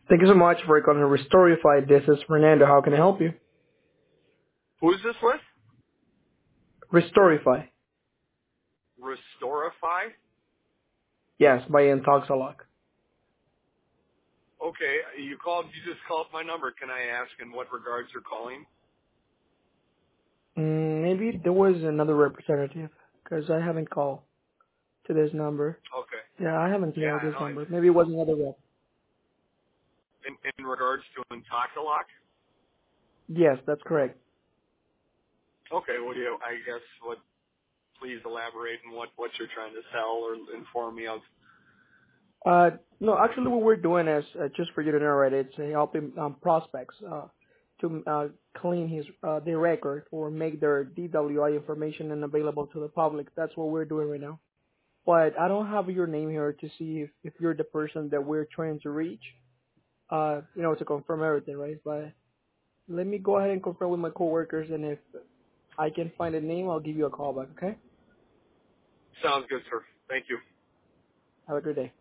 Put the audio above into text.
Thank you so much for calling Restorify. This is Fernando. How can I help you? Who is this with? Restorify. Restorify? Yes, by Intoxalock. Okay, you just called my number. Can I ask in what regards you're calling? Maybe there was another representative because I haven't called to this number. Okay. Yeah, I haven't Yeah, called I this know. number. Maybe it was another rep. In regards to Intoxilock? Yes, that's correct. Okay, please elaborate on what you're trying to sell or inform me of. No, actually what we're doing is, just for you to know, right, it's helping prospects to clean their record or make their DWI information unavailable to the public. That's what we're doing right now. But I don't have your name here to see if you're the person that we're trying to reach, to confirm everything, right? But let me go ahead and confirm with my coworkers, and if I can find a name, I'll give you a call back, okay? Sounds good, sir. Thank you. Have a good day.